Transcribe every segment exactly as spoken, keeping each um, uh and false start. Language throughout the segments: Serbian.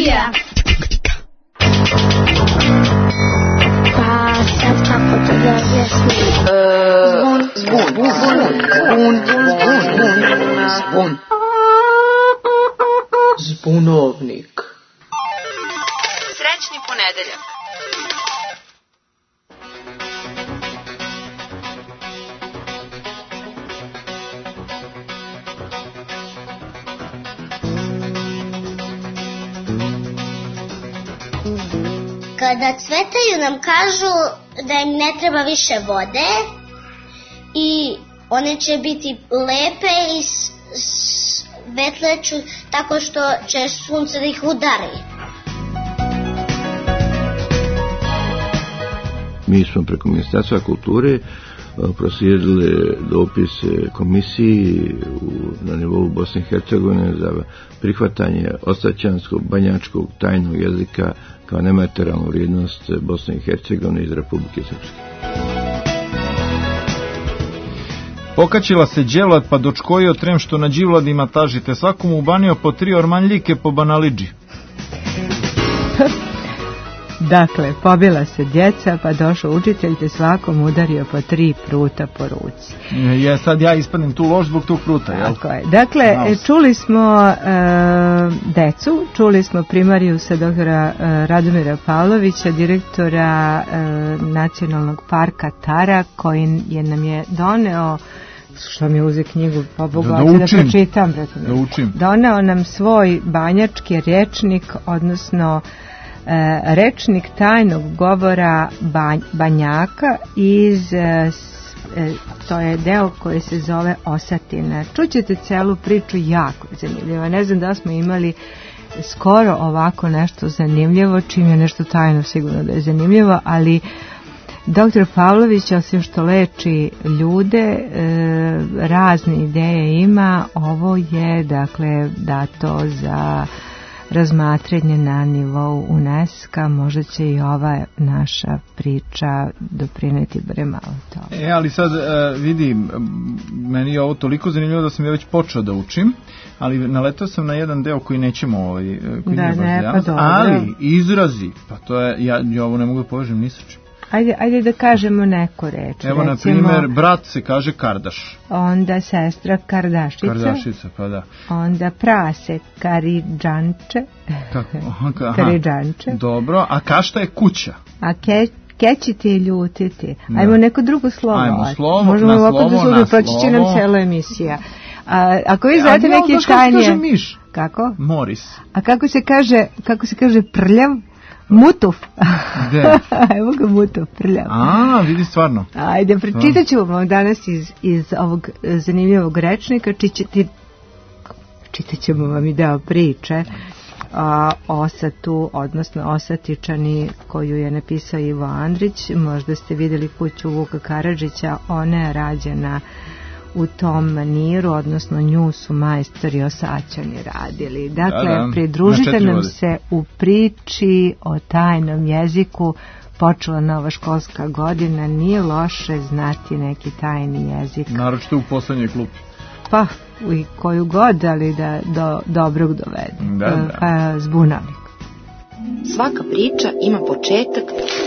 Srbija. Pa sad kako to da objasnim? Zbun, zbun, zbun, zbun, zbun. Zbunovnik. Srećni ponedeljak. Kada cvetaju nam kažu da im ne treba više vode i one će biti lepe i svetleću tako što će sunce da ih udari. Mi smo preko Ministarstva kulture proslijedili dopis komisiji na nivou Bosne i Hercegovine za prihvatanje ostaćanskog, banjačkog, tajnog jezika kao nematerijalnu vrijednost Bosne i Hercegovine iz Republike Srpske. Pokačila se đelad pa dočkojio trem što na đivladima tažite, svakomu ubanio po tri ormanljike po banaliđi. Dakle, pobila se djeca, pa došao učitelj te svakom udario po tri pruta po ruci. Je, sad ja ispadnem tu lož zbog tog pruta, jel? Tako je. Dakle, Naus. čuli smo e, decu, čuli smo primarijusa doktora e, Radomira Pavlovića, direktora e, Nacionalnog parka Tara, koji je nam je doneo, što mi uze knjigu, po Bogu, da, da, da pročitam, da učim. Doneo nam svoj banjački rječnik, odnosno E, rečnik tajnog govora banj, Banjaka iz e, e, to je deo koji se zove Osatina. Čućete celu priču, jako zanimljivo. Ne znam da smo imali skoro ovako nešto zanimljivo, čim je nešto tajno sigurno da je zanimljivo, ali doktor Pavlović, osim što leči ljude, e, razne ideje ima. Ovo je dakle dato za razmatranje na nivou UNESCO, možda će i ova naša priča doprineti bre malo to. E, ali sad uh, vidim, meni je ovo toliko zanimljivo da sam ja već počeo da učim, ali naletao sam na jedan deo koji nećemo ovaj, koji da, nije baš ne, danas, pa ali izrazi, pa to je, ja, ja ovo ne mogu da povežem ni sa čim. Ajde, ajde da kažemo neku reč. Evo, na primjer, brat se kaže Kardaš. Onda sestra Kardašica. Kardašica, pa da. Onda prase Karidžanče. Kako? Karidžanče. Dobro, a kašta je kuća. A ke, kećiti i ljutiti. Da. Ajmo neko drugo slovo. Ajmo slovo, možemo na slovo, slovo, da na slovo. Proći će nam cela emisija. A, ako vi znate neki tajnije... A kako se kaže miš? Kako? Moris. A kako se kaže, kako se kaže prljav? Mutuf. Gde? Evo ga Mutuf, prljav. A, vidi stvarno. Ajde, pročitat ću vam danas iz, iz ovog zanimljivog rečnika. Čićeti, čitat ćemo vam i deo priče a, Osatu, odnosno Osatičani, koju je napisao Ivo Andrić. Možda ste vidjeli kuću Vuka Karadžića, ona je rađena u tom maniru, odnosno nju su majstori Osaćani radili. Dakle, da, da. pridružite nam se u priči o tajnom jeziku. Počela nova školska godina, nije loše znati neki tajni jezik. Naročito u poslednjoj klupi. Pa, u koju god, ali da do dobrog dovede. Da, da. Pa, zbunovnik. Svaka priča ima početak,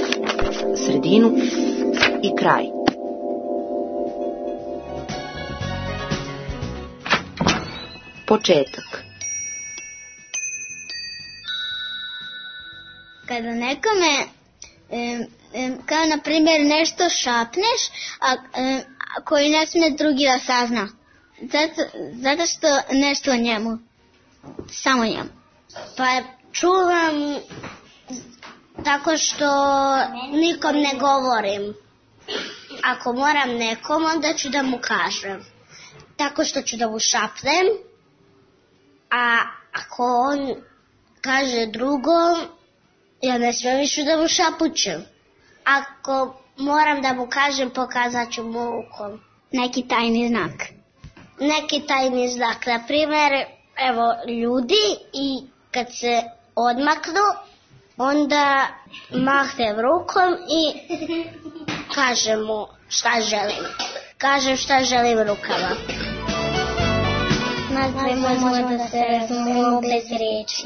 sredinu i kraj. Početak. Kada nekome e, e, kao na primjer nešto šapneš, a, e, a koji ne smije drugi da sazna. Zato, zato što nešto o njemu. Samo njemu. Pa čuvam tako što nikom ne govorim. Ako moram nekom, onda ću da mu kažem. Tako što ću da mu šapnem. A ako on kaže drugom, ja ne smijem više da mu šapućem. Ako moram da mu kažem, pokazat ću mu rukom. Neki tajni znak. Neki tajni znak. Na primjer, evo, ljudi i kad se odmaknu, onda mahnem rukom i kažem mu šta želim. Kažem šta želim rukama. Nazvemo može da se razumemo bez riječi.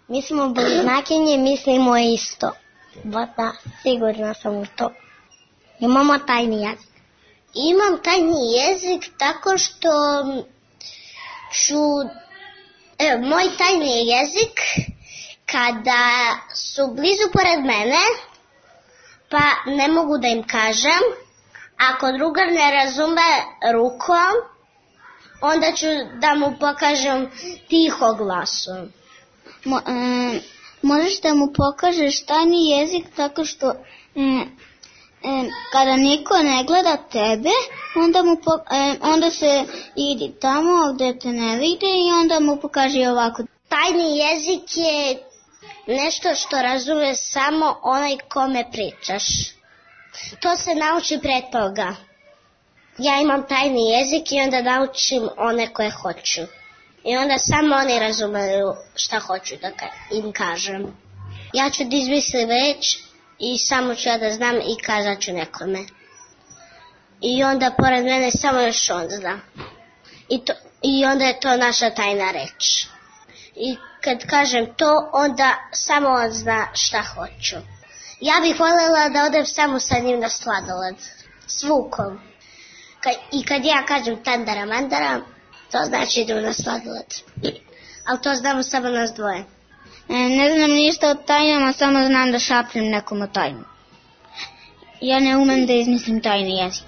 Mi smo bliznakinje, mislimo isto. Ba da, sigurna sam u to. Imamo tajni jezik. Imam tajni jezik tako što ću... Evo, moj tajni jezik, kada su blizu pored mene, pa ne mogu da im kažem, ako drugar ne razume rukom, onda ću da mu pokažem tiho glasom. Mo, e, možeš da mu pokažeš tajni jezik tako što e, e, kada niko ne gleda tebe, onda, mu po, e, onda se idi tamo gde te ne vide i onda mu pokaži ovako. Tajni jezik je nešto što razume samo onaj kome pričaš. To se nauči pre toga. Ja imam tajni jezik i onda naučim one koje hoću. I onda samo oni razumeju šta hoću da im kažem. Ja ću da izmislim reč i samo ću ja da znam i kazat ću nekome. I onda pored mene samo još on zna. I, to, i onda je to naša tajna reč. I kad kažem to, onda samo on zna šta hoću. Ja bih voljela da odem samo sa njim na sladoled. S Vukom. Ka, I kad ja kažem tandara mandara, to znači idem na sladoled. Ali to znamo samo nas dvoje. E, ne znam ništa o tajnama, samo znam da šapnem nekom o tajnu. Ja ne umem da izmislim tajni jezik.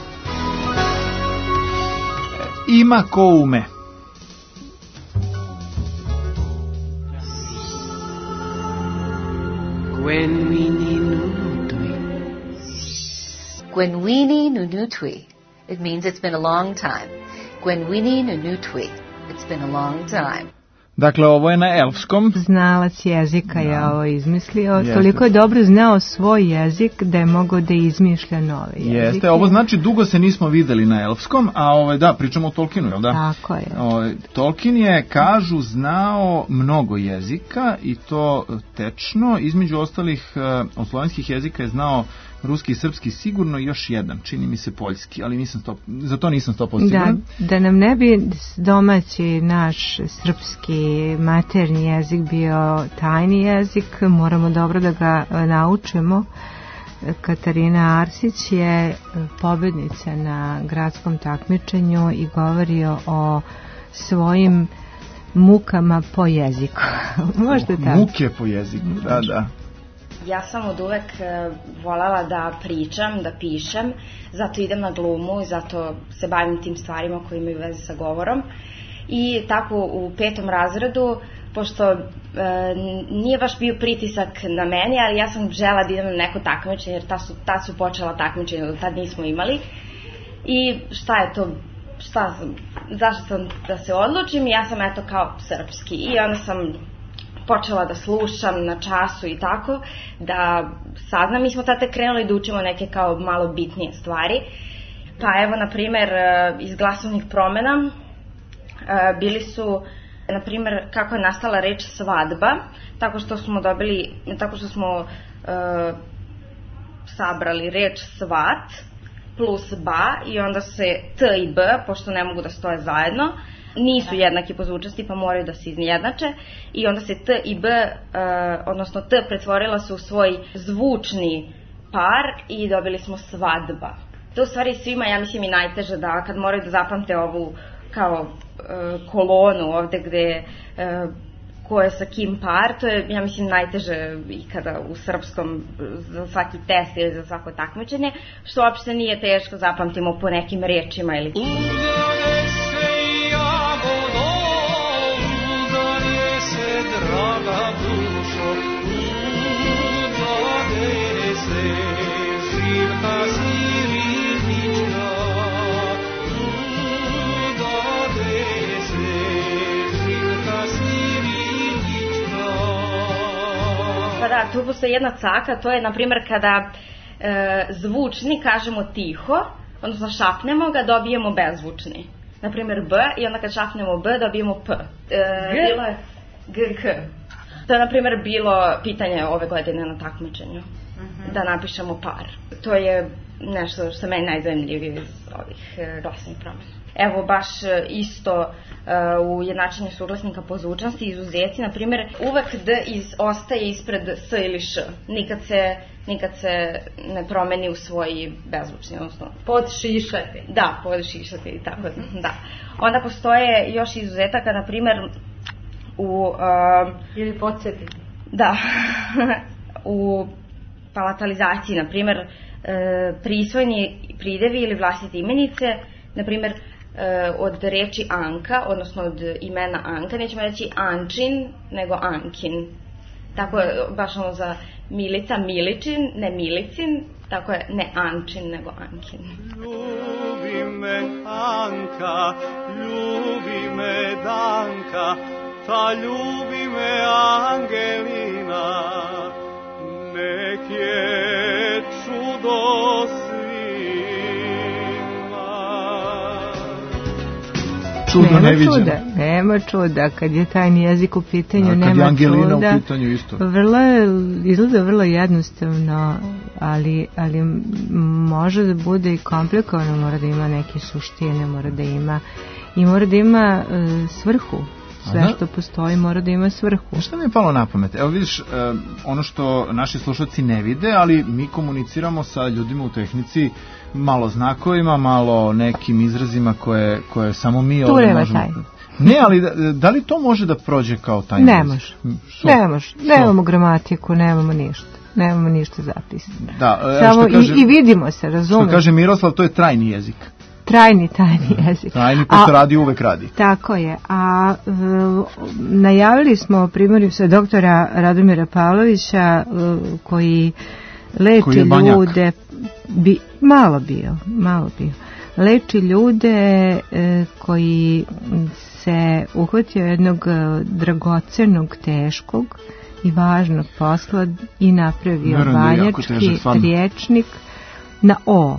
Ima ko ume. Gwenwini Nunutwi. Gwenwini Nunutwi. It means it's been a long time. Gwenwini Nunutwi. It's been a long time. Dakle, ovo je na elfskom. Znalac jezika je ovo izmislio. Jeste. Toliko je dobro znao svoj jezik da je mogao da izmišlja nove jezike. Jeste, ovo znači dugo se nismo videli na elfskom, a ovaj, da, pričamo o Tolkienu, jel da? Tako je. O, Tolkien je, kažu, znao mnogo jezika i to tečno. Između ostalih od slovenskih jezika je znao ruski i srpski, sigurno još jedan, čini mi se poljski, ali nisam sto, za to nisam sto posto siguran. Da, da nam ne bi domaći naš srpski maternji jezik bio tajni jezik, moramo dobro da ga naučimo. Katarina Arsić je pobednica na gradskom takmičenju i govori o svojim mukama po jeziku. Možda tako. Muke po jeziku, da, da. Ja sam od uvek voljela da pričam, da pišem, zato idem na glumu i zato se bavim tim stvarima koje imaju veze sa govorom. I tako u petom razredu, pošto e, nije baš bio pritisak na meni, ali ja sam žela da idem na neko takmičenje, jer ta su, tad su počela takmičenja, do tad nismo imali. I šta je to, šta sam, zašto sam da se odlučim, ja sam eto kao srpski. I onda sam počela da slušam na času i tako, da saznam. Mi smo tada krenuli da učimo neke kao malo bitnije stvari. Pa evo, na primer, iz glasovnih promena bili su, na primer, kako je nastala reč svadba, tako što smo dobili, tako što smo uh, sabrali reč svat plus ba i onda se t i b, pošto ne mogu da stoje zajedno, nisu jednaki po zvučnosti, pa moraju da se izjednače i onda se t i b, uh, odnosno t pretvorila se u svoj zvučni par i dobili smo svadba. To u stvari svima, ja mislim, i najteže da kad moraju da zapamte ovu kao uh, kolonu ovde gde uh, ko je sa kim par, to je, ja mislim, najteže ikada u srpskom za svaki test ili za svako takmičenje, što uopšte nije teško, zapamtimo po nekim rečima ili... Pa da, tu postoji jedna caka, to je, na primjer, kada e, zvučni kažemo tiho, odnosno šapnemo ga, dobijemo bezzvučni. Na primjer, b, i onda kad šapnemo b, dobijemo p. E, bilo je g, k. To je, na primjer, bilo pitanje ove godine na takmičenju, uh-huh. Da napišemo par. To je nešto što meni najzanimljivije iz ovih e, glasnih promena. evo baš isto u jednačenju suglasnika po zvučnosti, izuzeci, na primjer, uvek D iz, ostaje ispred S ili Š, nikad se, nikad se ne promeni u svoj bezvučni, odnosno podšišati. Da, podšišati, tako da. Onda postoje još izuzetaka, na primjer, u... Uh, ili podsjetiti. Da, u palatalizaciji, na primjer, uh, prisvojni pridevi ili vlastite imenice, na primjer, od reči Anka, odnosno od imena Anka, nećemo reći Ančin, nego Ankin. Tako je, baš ono za Milica, Miličin, ne Milicin, tako je ne Ančin, nego Ankin. Ljubi me Anka, ljubi me Danka, ta ljubi me Angelina, nek je čudo čudo nema neviđeno. Čuda, nema čuda, kad je tajni jezik u pitanju, A, nema kad je čuda. Angelina u pitanju isto. Vrlo je, izgleda vrlo jednostavno, ali, ali može da bude i komplikovano, mora da ima neke suštine, mora da ima i mora da ima uh, svrhu. Sve Aha. što postoji mora da ima svrhu. Šta mi je palo na pamet? Evo vidiš, uh, ono što naši slušalci ne vide, ali mi komuniciramo sa ljudima u tehnici malo znakovima, malo nekim izrazima koje, koje samo mi ovdje možemo... Taj. Ne, ali da, da li to može da prođe kao tajni Ne jezik? može. So. Ne može. Nemamo gramatiku, nemamo ništa. Nemamo ništa zapisano. Da, evo Samo što kaže, i, i vidimo se, razumiješ. Što kaže Miroslav, to je trajni jezik. Trajni, tajni jezik. Trajni, pošto radi, uvek radi. Tako je. A v, najavili smo primjer sa doktora Radomira Pavlovića koji leči koji ljude... Bi, malo bio, malo bio. Leči ljude e, koji se uhvatio jednog dragocenog, teškog i važnog posla i napravio Naravno, banjački riječnik na O.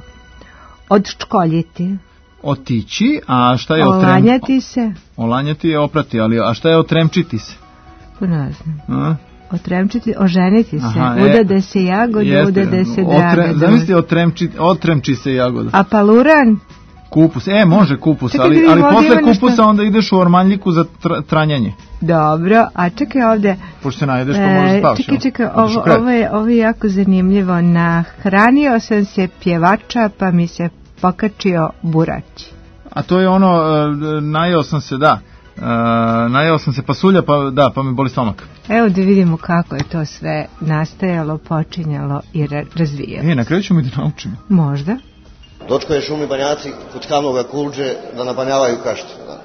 Odškoljiti. Otići, a šta je otrem... Olanjati se. Olanjati je oprati, ali a šta je otremčiti se? Pa ne znam. A? Otremčiti, oženiti se. Aha, udade se jagoda, udade se dragoda. Zamisli, otremči, otremči se jagoda. A paluran? Kupus, e, može kupus, čekaj, ali, ali posle kupusa nešto... onda ideš u ormanljiku za tr, tranjanje. Dobro, a čekaj ovdje. Pošto se najedeš, pa možeš spaviš. Čekaj, čekaj, ovo, ovo, je, ovo je jako zanimljivo. Nahranio sam se pjevača, pa mi se pokačio burać. A to je ono, uh, najeo sam se, da. Uh, najeo sam se pasulja, pa da, pa me boli stomak. Evo da vidimo kako je to sve nastajalo, počinjalo i ra- razvijalo. E, na kraju ćemo i da naučimo. Možda. Dočko je šumi banjaci kod Kamnoga kulđe da nabanjavaju kašte. Da.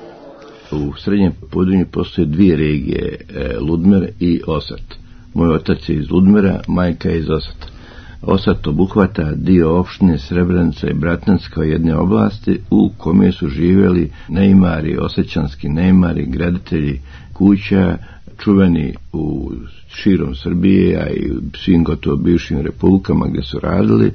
U srednjem Podrinju postoje dvije regije, Ludmer i Osat. Moj otac je iz Ludmera, majka je iz Osata. Osat obuhvata dio opštine Srebrenica i Bratnanska jedne oblasti u kome su živjeli neimari, osjećanski neimari, graditelji kuća, čuveni u širom Srbije, a i svim gotovo bivšim republikama gdje su radili,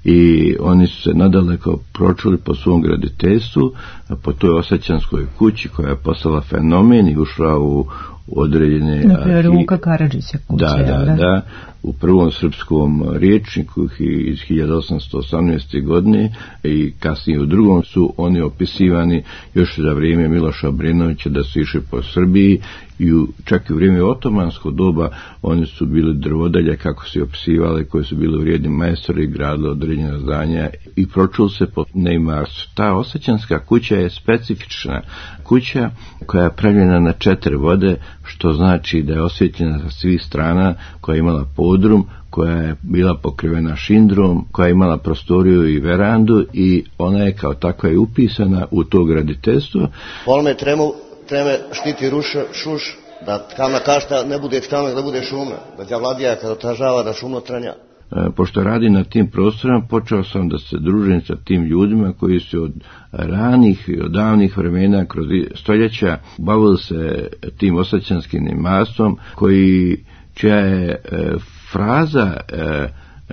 i oni su se nadaleko pročuli po svom graditeljstvu, po toj osjećanskoj kući koja je postala fenomen i ušla u određene... Naprimjer, Vuka Karadžića kuća. Da, da, da, da. U prvom srpskom riječniku iz hiljadu osamsto osamnaeste. godine i kasnije u drugom su oni opisivani još za vrijeme Miloša Obrenovića da su išli po Srbiji i u, čak i u vrijeme otomanskog doba oni su bili drvodalje kako se opisivali, koji su bili vrijedni majstori, gradili određena zdanja i pročuli se po neimarstvu. Ta osjećanska kuća je specifična kuća koja je pravljena na četiri vode, što znači da je osvjetljena sa svih strana, koja je imala podrum, koja je bila pokrivena šindrom, koja je imala prostoriju i verandu i ona je kao takva i upisana u to graditeljstvo. Polme tremu, treme štiti ruš, šuš, da kamna kašta ne bude kamen, da bude šumna, da dja vladija kad otažava da šumno tranja. E, pošto radi na tim prostorima, počeo sam da se družim sa tim ljudima koji su od ranih i od davnih vremena kroz stoljeća bavili se tim osjećanskim neimarstvom, koji čija je e, fraza e,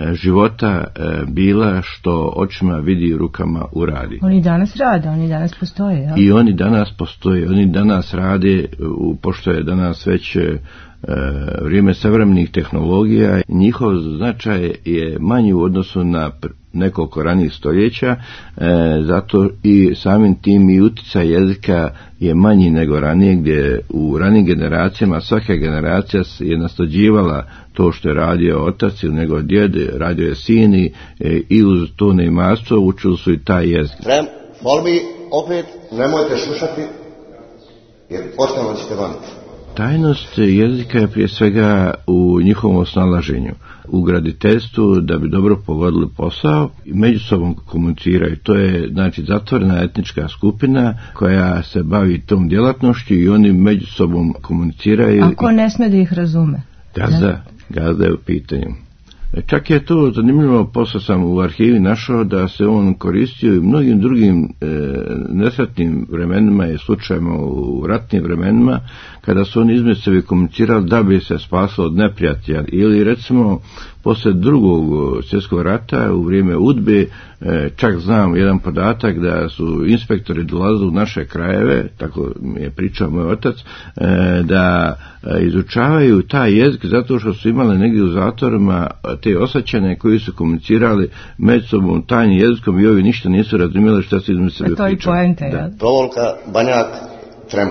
života e, bila što očima vidi, rukama uradi. Oni danas rade, oni danas postoje. Ja? I oni danas postoje, oni danas rade, u, pošto je danas već vrijeme savremenih tehnologija, njihov značaj je manji u odnosu na nekoliko ranijih stoljeća, e, zato i samim tim i utjecaj jezika je manji nego ranije, gdje u ranijim generacijama svaka generacija je nasleđivala to što je radio otac ili njegov djed, radio je sin i, e, i uz to neimaštvo učili su i taj jezik. Frem, molbi, opet nemojte slušati jer ostalo ćete vaniti. Tajnost jezika je prije svega u njihovom snalaženju, u graditeljstvu da bi dobro pogodili posao i međusobno komuniciraju. To je znači zatvorena etnička skupina koja se bavi tom djelatnošću i oni međusobno komuniciraju. Ako ne sme da ih razume? Gazda, gazda je u pitanju. Čak je to zanimljivo, posle sam u arhivi našao da se on koristio i mnogim drugim e, nesretnim vremenima i slučajima u ratnim vremenima kada su oni između sebe komunicirali da bi se spasilo od neprijatelja ili recimo posle drugog svjetskog rata u vrijeme udbe, e, čak znam jedan podatak da su inspektori dolazili u naše krajeve, tako mi je pričao moj otac, e, da izučavaju taj jezik zato što su imali negdje u zatvorima te osjećane koji su komunicirali među sobom tajnim jezikom i ovi ništa nisu razumjeli šta se između sebe pričali. To je poente, ja? Provolka, Banjak, Trem.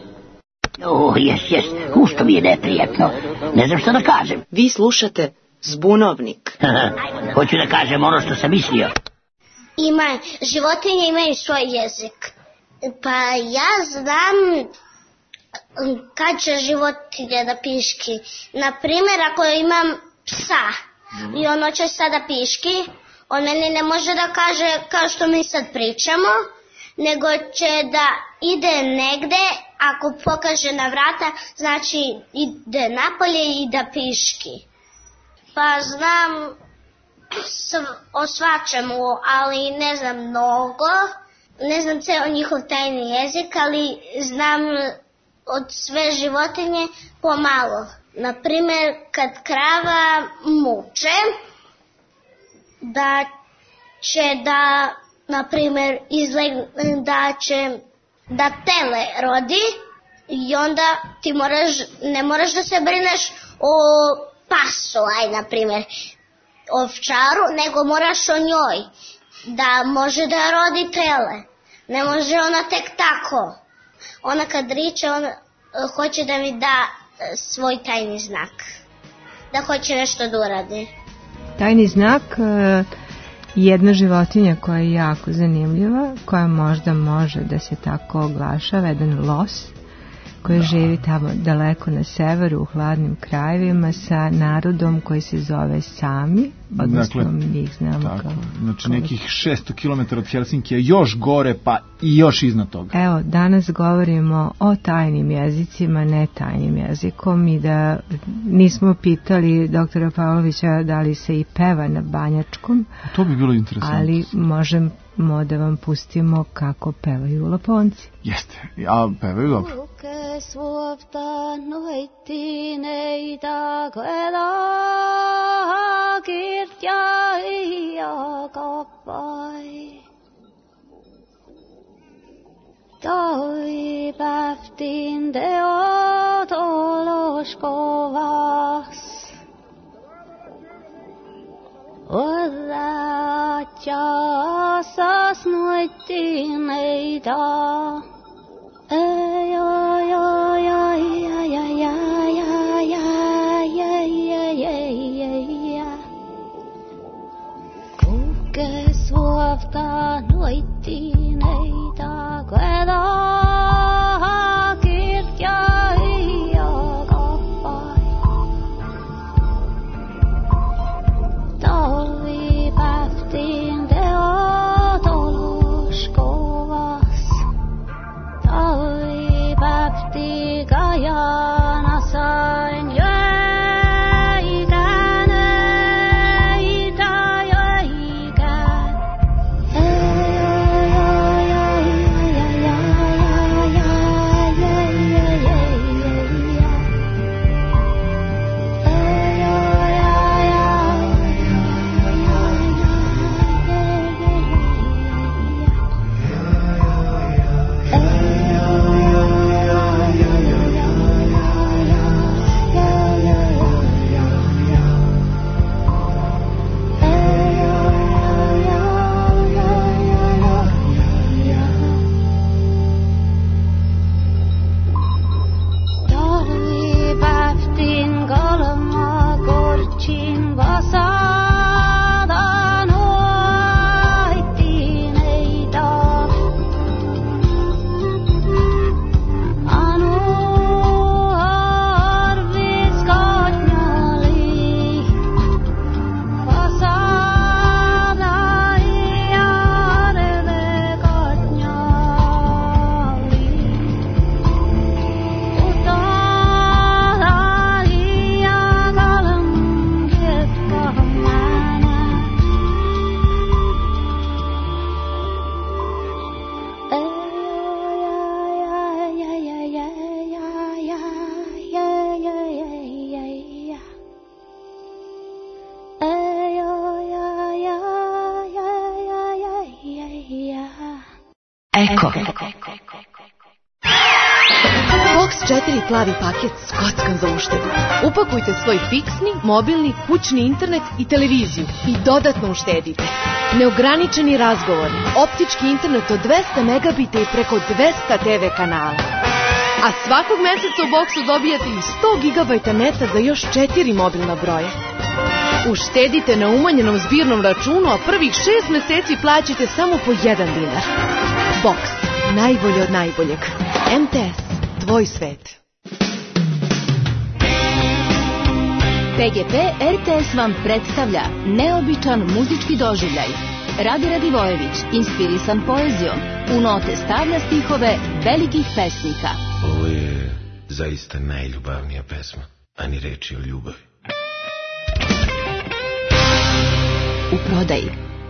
O, jes, jes, ušto mi je neprijatno. Ne znam što da kažem. Vi slušate Zbunovnik. Hoću da kažem ono što sam mislio. Ima, životinje imaju svoj jezik. Pa ja znam kad će životinje da piški. Naprimjer, ako imam psa i on hoće sada piški, on meni ne može da kaže kao što mi sad pričamo, nego će da ide negde, ako pokaže na vrata, znači ide napolje i da piški. Pa znam o svačemu, ali ne znam mnogo, ne znam ceo njihov tajni jezik, ali znam od sve životinje pomalo. Naprimjer, kad krava muče, da će da, naprimjer, izlegne, da će da tele rodi i onda ti moraš, ne moraš da se brineš o pasu, aj, naprimjer, ovčaru, nego moraš o njoj, da može da rodi tele. Ne može ona tek tako. Ona kad riče, ona hoće da mi da svoj tajni znak. Da hoće nešto da uradi. Tajni znak je jedna životinja koja je jako zanimljiva, koja možda može da se tako oglašava, jedan los koji živi tamo daleko na severu u hladnim krajevima sa narodom koji se zove Sami, odnosno dakle, mi ih znamo tako, kao... Znači nekih šesto kilometara od Helsinkija, još gore pa i još iznad toga. Evo, danas govorimo o tajnim jezicima, ne tajnim jezikom i da nismo pitali doktora Pavlovića da li se i peva na banjačkom. To bi bilo interesantno. Ali možemo da vam pustimo kako pevaju Laponci. Jeste, a pevaju dobro. Suofta noitti neitä koeda kirja ja kappai. Toi päftin teot oloskovas. Ollat ja sas noitti neitä. Ei, ai, ai, ai, ai, ai, ai, ai, ai, ai, ai, ai, ai. Kulke suofta noitti neitä koeda kirja ja kappai. Talvi päftiin teot oloskovas. četiri plavi paket s kockom za uštedu. Upakujte svoj fiksni, mobilni, kućni internet i televiziju i dodatno uštedite. Neograničeni razgovor, optički internet od dvesta megabita i preko dvesta te ve kanala. A svakog meseca u boksu dobijate i sto gigabajta neta za još četiri mobilna broja. Uštedite na umanjenom zbirnom računu, a prvih šest meseci plaćate samo po jedan dinar. Boks, najbolje od najboljeg. em te es, tvoj svet. pe ge pe er te es vam predstavlja neobičan muzički doživljaj. Radi Radivojević, inspirisan poezijom, u note stavlja stihove velikih pesnika. Ovo je zaista najljubavnija pesma, a ni reči o ljubavi. U prodaji.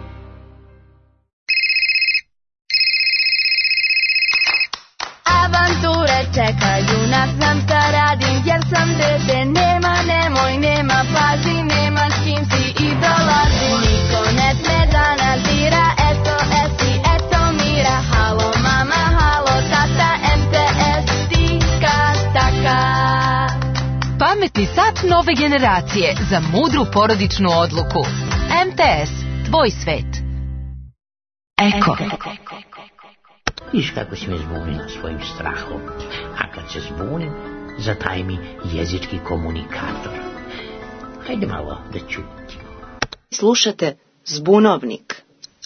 Avanture čekaju nas, znam šta radim jer sam dete. Nema, nemoj, nema, pazi, nema s kim si i dolazi. Niko ne sme da nazira, eto esi, eto mira. Halo mama, halo tata, em te es tika taka. Pametni sat nove generacije za mudru porodičnu odluku. em te es, tvoj svet. Eko. Viš kako si me zbunila svojim strahom, a kad se zbunim, zataj mi jezički komunikator. Hajde malo da čutim. Slušate Zbunovnik.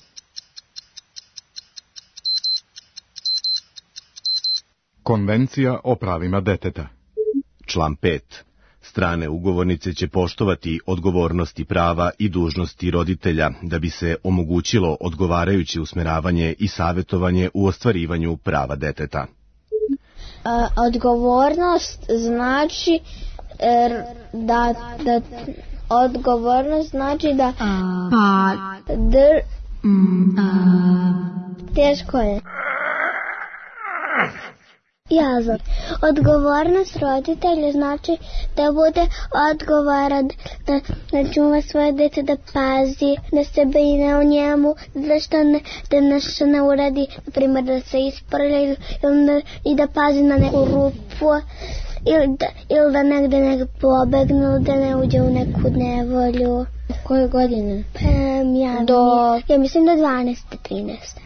Konvencija o pravima deteta. Član pet. Strane ugovornice će poštovati odgovornosti prava i dužnosti roditelja da bi se omogućilo odgovarajuće usmeravanje i savjetovanje u ostvarivanju prava deteta. A, odgovornost znači er, da, da odgovornost znači da Pa dr, teško je. Jazor. Odgovornost roditelja znači da bude odgovoran, da, da čuva svoje dete, da pazi, da se brine o njemu, da što ne, da nešto ne uradi, na primjer da se isprlja ili, ili, i da pazi na neku rupu ili da, ili da negde ne pobegne, da ne uđe u neku nevolju. Koje godine? Pa, ja, do... ja mislim do dvanaeste, trinaeste.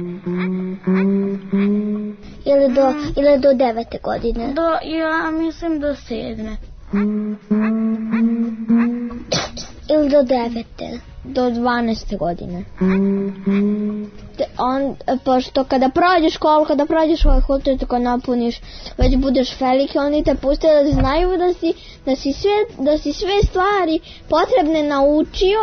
Ili do, ili do devete godine. Do, ja mislim do sedme. Ili do devete. Do dvanaeste godine. On, pošto kada prođeš školu, kada prođeš fakultet, kada napuniš, već budeš veliki, oni te puste da znaju da si, da si, sve, da si sve stvari potrebne naučio.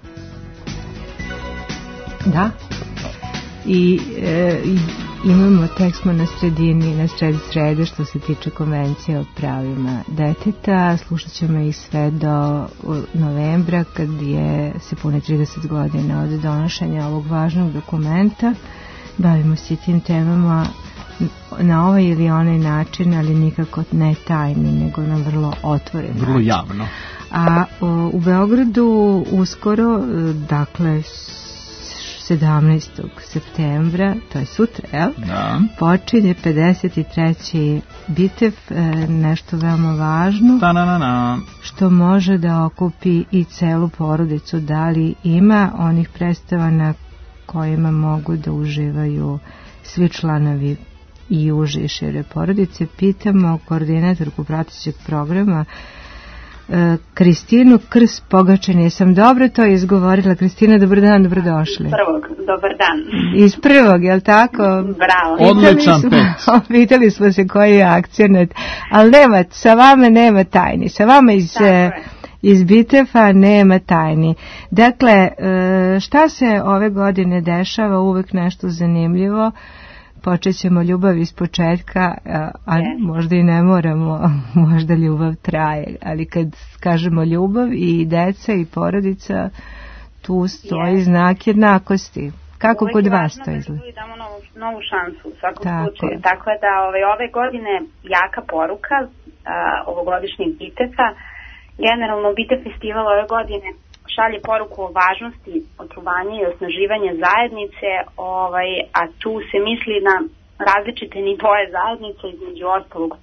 Da. I, e, i imamo, tek smo na sredini, na sredi srede što se tiče konvencije o pravima deteta. Slušat ćemo ih sve do novembra kad je se pune trideset godina od donošenja ovog važnog dokumenta. Bavimo se tim temama na ovaj ili onaj način, ali nikako ne tajni, nego na vrlo otvoren način. Vrlo javno. A o, u Beogradu uskoro, dakle sedamnaestog septembra, to je sutra, jel? Da. Počinje pedeset treći bitev, nešto veoma važno, Ta-na-na-na. što može da okupi i celu porodicu. Da li ima onih predstava na kojima mogu da uživaju svi članovi i uže i šire porodice? Pitamo koordinatorku pratećeg programa Kristinu Krs Pogačan. Jesam dobro to izgovorila? Kristina, dobar dan, dobrodošli. Prvog, dobar dan. Iz prvog, je li tako? Bravo. Odličan pet. Pitali smo se koji je akcenat, ali nema, sa vama nema tajni. Sa vama iz, iz Bitefa nema tajni. Dakle, šta se ove godine dešava? Uvek nešto zanimljivo. Počet ćemo ljubav iz početka, a yes. možda i ne moramo, možda ljubav traje, ali kad kažemo ljubav i deca i porodica, tu stoji yes. znak jednakosti. Kako uvijek kod vas to izgleda? Uvijek damo novu, novu šansu u svakom Tako slučaju. je. Tako je da ove, ove godine jaka poruka a, ovogodišnjeg Bitefa. Generalno Bitef festival ove godine šalje poruku o važnosti očuvanja i osnaživanja zajednice, ovaj, a tu se misli na različite nivoe zajednice, između ostalog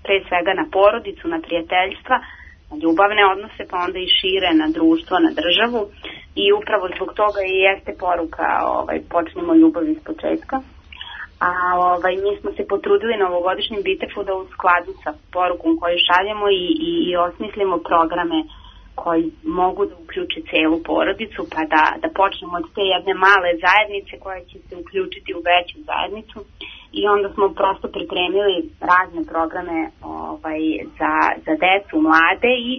pre svega na porodicu, na prijateljstva, na ljubavne odnose, pa onda i šire na društvo, na državu. I upravo zbog toga i jeste poruka ovaj, počnemo ljubav iz početka. A ovaj, mi smo se potrudili na ovogodišnjem Bitefu da u skladu sa porukom koju šaljemo i, i, i osmislimo programe koji mogu da uključe celu porodicu, pa da, da počnemo od te jedne male zajednice koja će se uključiti u veću zajednicu. I onda smo prosto pripremili razne programe ovaj, za, za decu, mlade i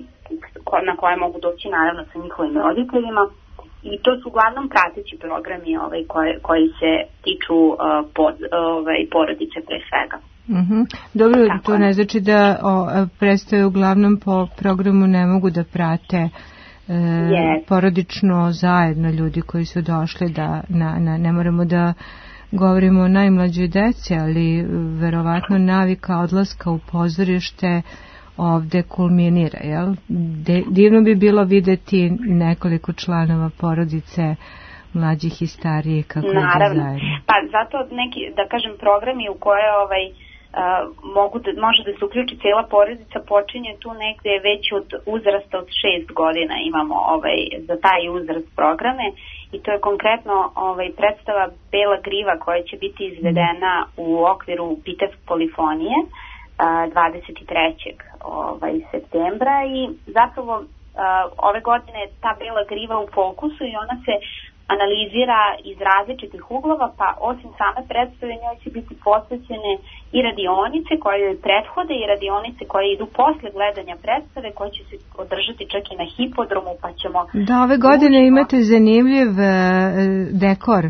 na koje mogu doći naravno sa njihovim roditeljima. I to su uglavnom prateći programi ovaj, koji, koji se tiču uh, pod, ovaj, porodice pre svega. Mm-hmm. Dobro, tako to ne znači da o, predstave uglavnom po programu ne mogu da prate e, yes. porodično zajedno ljudi koji su došli da na, na, ne moramo da govorimo o najmlađoj deci, ali verovatno navika odlaska u pozorište ovde kulminira, jel? De, divno bi bilo videti nekoliko članova porodice, mlađih i starijih, kako je zajedno. Pa zato neki, da kažem, programi u koje ovaj, uh, mogu da, može da se uključi cijela porodica počinje tu negde već od uzrasta od šest godina imamo ovaj, za taj uzrast programe i to je konkretno ovaj, predstava Bela griva koja će biti izvedena u okviru Bitev polifonije dvadeset trećeg Ovaj, septembra i zapravo uh, ove godine ta Bela griva u fokusu i ona se analizira iz različitih uglova, pa osim same predstave njoj će biti posvećene i radionice koje joj prethode i radionice koje idu posle gledanja predstave koje će se održati čak i na hipodromu, pa ćemo... Da, ove godine učno... imate zanimljiv uh, dekor.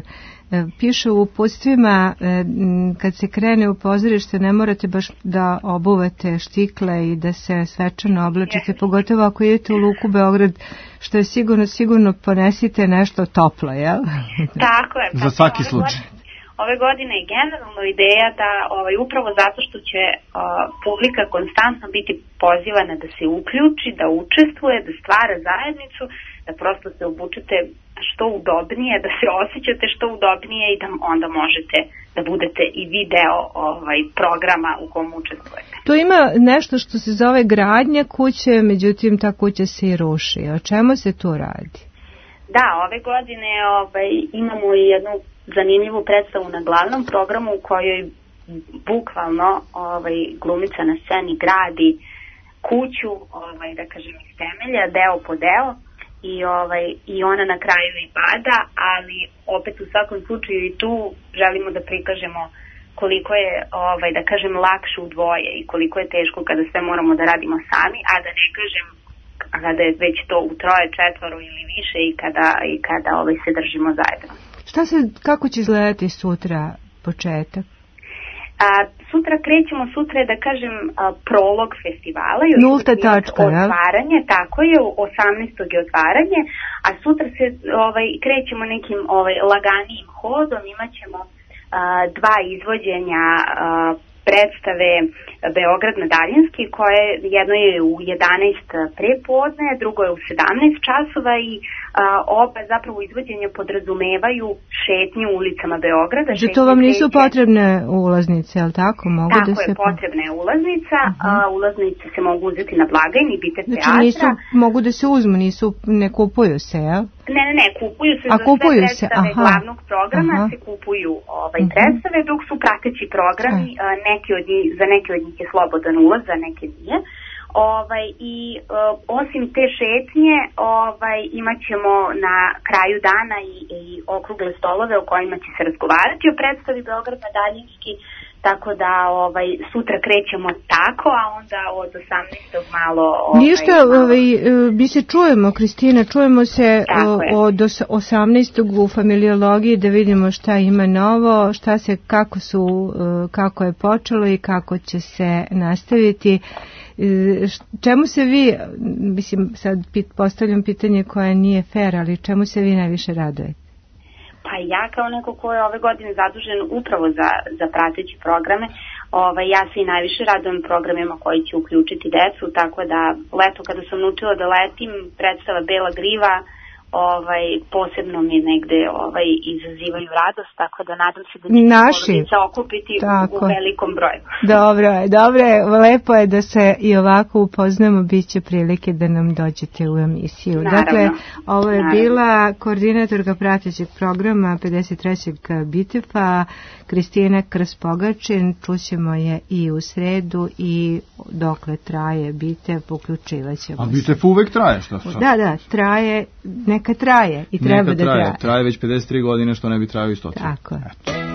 Piše u uputstvima kad se krene u pozorište ne morate baš da obuvate štikle i da se svečano oblačite, yes. pogotovo ako idete u Luku Beograd, što je sigurno, sigurno ponesite nešto toplo, jel? Tako je. Za svaki slučaj. Ove godine je generalno ideja da ovaj, upravo zato što će uh, publika konstantno biti pozivana da se uključi, da učestvuje, da stvara zajednicu, da prosto se obučete što udobnije, da se osjećate što udobnije i da onda možete da budete i vi deo ovaj, programa u kom učestvujete. Tu ima nešto što se zove gradnja kuće, međutim ta kuća se i ruši. O čemu se tu radi? Da, ove godine ovaj, imamo i jednu zanimljivu predstavu na glavnom programu u kojoj bukvalno ovaj, glumica na sceni gradi kuću, ovaj, da kažem, iz temelja, deo po deo. I, ovaj, i ona na kraju i pada, ali opet u svakom slučaju i tu želimo da prikažemo koliko je, ovaj, da kažem, lakše u dvoje i koliko je teško kada sve moramo da radimo sami, a da ne kažem kada je već to u troje, četvoro ili više i kada, i kada ovaj, se držimo zajedno. Šta se, kako će izgledati sutra početak? A, sutra krećemo, sutra je da kažem a, prolog festivala. Nulta tačka, ja? Otvaranje, tako je, osamnaestog je otvaranje, a sutra se ovaj, krećemo nekim ovaj, laganijim hodom, imat ćemo a, dva izvođenja a, predstave Beograd na daljinski, koje jedno je u jedanaest prepodne, drugo je u sedamnaest časova i a, oba zapravo izvođenja podrazumevaju šetnju ulicama Beograda. Za to vam nisu potrebne ulaznice, je li tako? Mogu tako da je, se... potrebna je ulaznica, uh-huh. a, ulaznice se mogu uzeti na blagajni Bitev znači, teatra. Nisu, mogu da se uzmu, nisu, ne kupuju se, jel? Ne, ne, ne, kupuju se a, za kupuju sve predstave se. glavnog programa, Aha. se kupuju ovaj, uh-huh. predstave, dok su prateći programi, a, neki od njih, za neke od njih je slobodan ulaz, za neke nije. Ovaj, i uh, osim te šetnje ovaj, imat ćemo na kraju dana i, i okrugle stolove o kojima će se razgovarati o predstavi Beograd na daljinski, tako da ovaj, sutra krećemo tako, a onda od osamnaestog malo... Ovaj, Ništa, malo... ovaj, mi se čujemo, Kristina, čujemo se o, od osamnaestog u familiologiji da vidimo šta ima novo, šta se, kako su, kako je počelo i kako će se nastaviti. Čemu se vi, mislim, sad postavljam pitanje koje nije fair, ali čemu se vi najviše radujete? Pa ja kao neko ko je ove godine zadužen upravo za, za prateći programe, ovaj, ja se i najviše radujem programima koji će uključiti decu, tako da leto kada sam naučila da letim, predstava Bela griva, ovaj, posebno mi negde ovaj, izazivaju radost, tako da nadam se da će Naši. se okupiti Tako. u velikom broju. Dobro je, dobro je, lepo je da se i ovako upoznamo, bit će prilike da nam dođete u emisiju. Naravno. Dakle, ovo je Naravno. bila koordinatorka pratećeg programa pedeset trećeg Bitefa, Kristina Krs-Pogačin, čućemo je i u sredu i dokle traje Bitef, uključivat ćemo A se. Bitef uvek traje, što sad? Da, da, traje, neka traje i treba Neka da traje, traje. traje već pedeset tri godine, što ne bi trajao i sto. Tako je.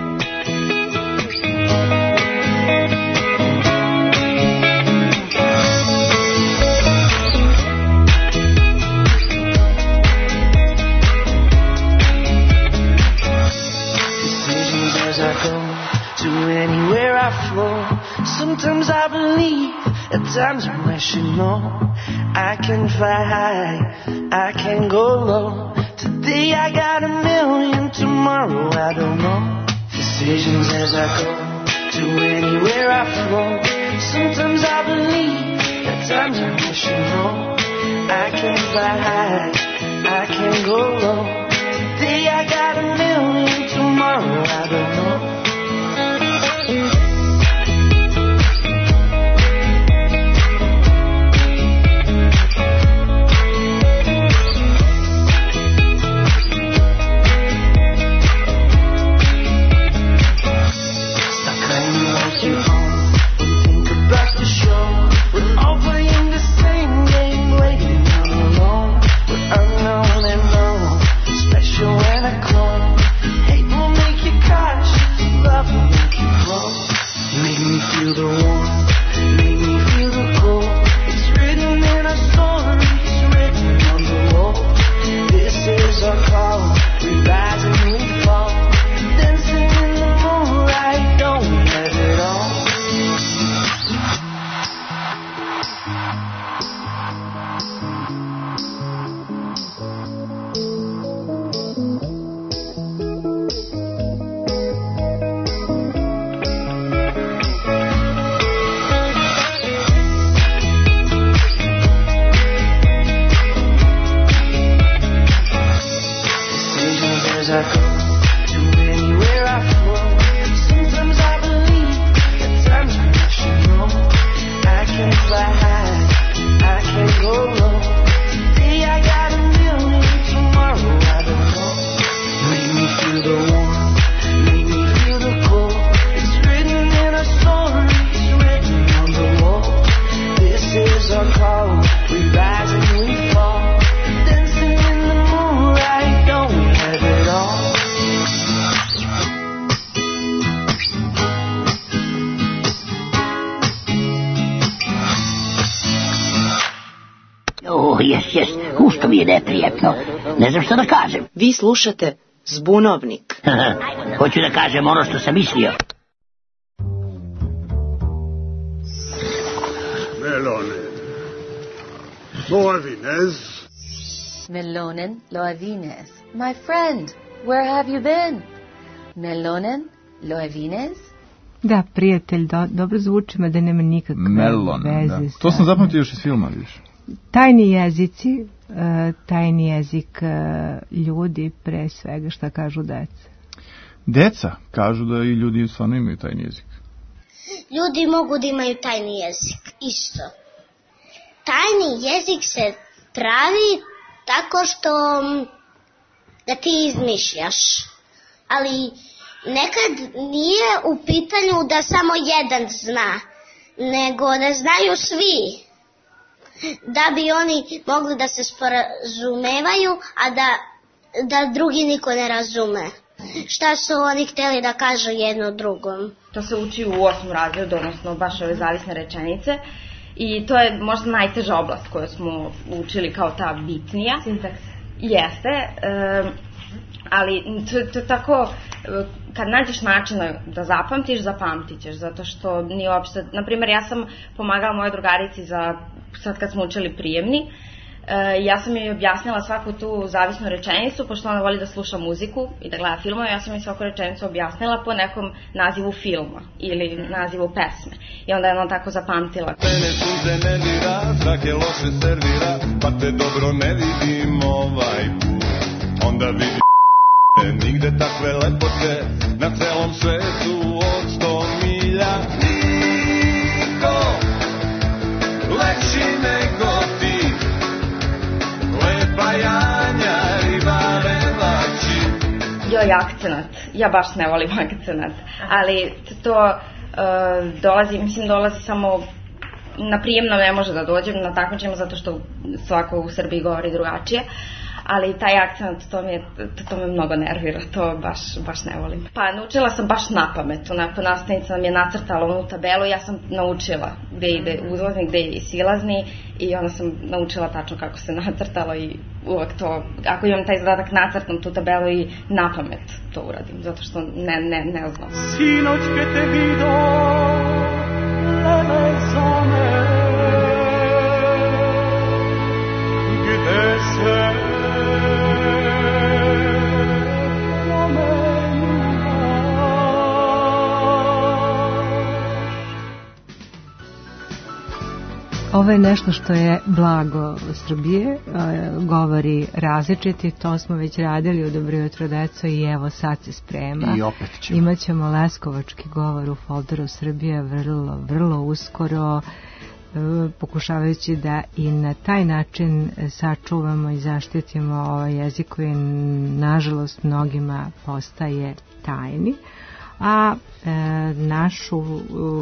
Decisions as I go to anywhere I flow. Sometimes I believe, at times I'm rational. I can fly high, I can go low. Today I got a million, tomorrow I don't know. Decisions as I go to anywhere I flow. Sometimes I believe, at times I'm rational. I can fly high, I can go low. Today I got a million, tomorrow I don't know. Feel the warmth, make me feel the cold. It's written in our story, it's written on the wall. This is our call, we rise and we fall. Dancing in the moonlight, don't we have it all? As I go to anywhere I flow. Sometimes I believe, at times I'm rational. I can fly high, I can go low. Today I got a million, tomorrow I don't know. Make me feel the warmth, make me feel the cold. It's written in our story, it's written on the wall. This is our call, we rise and we fall. Dancing in the moonlight, don't we have it all? O, jes, jes, usto mi je neprijetno. Ne znam što da kažem. Vi slušate Zbunovnik. Hoću da kažem ono što sam mislio. Melone. Loavines. Melonen Loavines. My friend, where have you been? Melonen Loavines? Da, prijatelj, do, dobro zvuči, ma da nema nikakve Melon, veze. da. Sa... To sam zapamtio još iz filma, vidiš. Tajni jezici, uh, tajni jezik uh, ljudi, pre svega šta kažu deca. Deca kažu da i ljudi stvarno imaju tajni jezik. Ljudi mogu da imaju tajni jezik, isto. Tajni jezik se pravi tako što ga ti izmišljaš. Ali nekad nije u pitanju da samo jedan zna, nego da znaju svi. Da bi oni mogli da se sporazumevaju, a da, da drugi niko ne razume. Šta su oni hteli da kažu jedno drugom. To se uči u osmom razredu, odnosno baš ove zavisne rečenice. I to je možda najteža oblast koju smo učili kao ta bitnija. Sintaks. Jeste, e, ali to, to je tako, kad nađeš način da zapamtiš, zapamtit ćeš, zato što nije uopšte, na primjer ja sam pomagala mojoj drugarici za, sad kad smo učili prijemni, e, ja sam joj objasnila svaku tu zavisnu rečenicu, pošto ona voli da sluša muziku i da gleda filmove, ja sam joj svaku rečenicu objasnila po nekom nazivu filma ili nazivu pesme. I onda je ona tako zapamtila. Mene sunce ne dira, zrak je loše servira, pa te dobro ne vidim ovaj put. onda vidi nigde takve lepote na celom svetu od sto milja. Niko lepši nego ti, lepa Janja Ribarevači. Joj, akcenat. Ja baš ne volim akcenat. Ali to uh, dolazi, mislim, dolazi samo na prijemno ne može da dođem na takmičenje zato što svako u Srbiji govori drugačije. Ali taj akcent, to me, to me mnogo nervira, to baš, baš ne volim. Pa naučila sam baš na pamet, onako nastavnica nam je nacrtala onu tabelu, ja sam naučila gde ide uzlazni, gde ide silazni i onda sam naučila tačno kako se nacrtalo i uvek to, ako imam taj zadatak nacrtam tu tabelu i na pamet to uradim, zato što ne, ne, ne znam. Sinoć kad te vido, lele zame, gde se Ovo je nešto što je blago Srbije, govori različiti, to smo već radili u Dobro jutro deco i evo sad se sprema. I opet ćemo. Imaćemo leskovački govor u folderu Srbije vrlo, vrlo uskoro, pokušavajući da i na taj način sačuvamo i zaštitimo ovaj jezik koji nažalost mnogima postaje tajni. A e, našu e,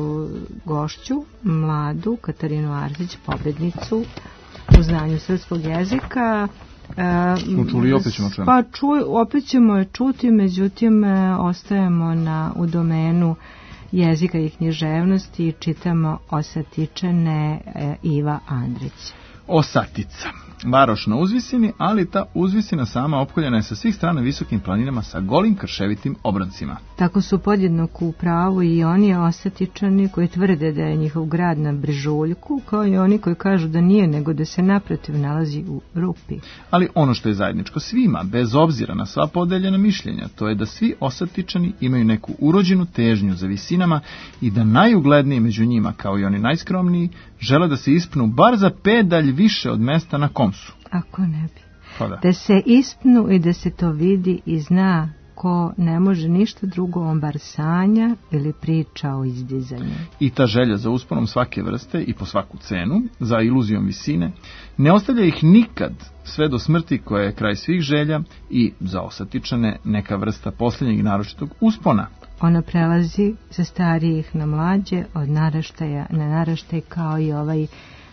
gošću, mladu Katarinu Arsić, pobednicu u znanju srpskog jezika, e, smo čuli, opet ćemo čuti. Pa ču, opet ćemo je čuti, međutim e, ostajemo na, u domenu jezika i književnosti i čitamo Osatičane e, Iva Andrić. Osatica. Varoš na uzvisini, ali ta uzvisina sama opkoljena je sa svih strana visokim planinama sa golim krševitim obroncima. Tako su podjednako u pravu i oni Osatičani koji tvrde da je njihov grad na brežuljku, kao i oni koji kažu da nije, nego da se naprotiv nalazi u rupi. Ali ono što je zajedničko svima, bez obzira na sva podeljena mišljenja, to je da svi Osatičani imaju neku urođenu težnju za visinama i da najugledniji među njima, kao i oni najskromniji, žele da se ispnu bar za pedalj više od mesta na Komsu. Ako ne bi. Pa da. Da se ispnu i da se to vidi i zna ko ne može ništa drugo, on bar sanja ili priča o izdizanju. I ta želja za usponom svake vrste i po svaku cenu, za iluzijom visine, ne ostavlja ih nikad sve do smrti koja je kraj svih želja i za Osatičane neka vrsta posljednjeg naročitog uspona. Ona prelazi sa starijih na mlađe, od naraštaja na naraštaj, kao i ovaj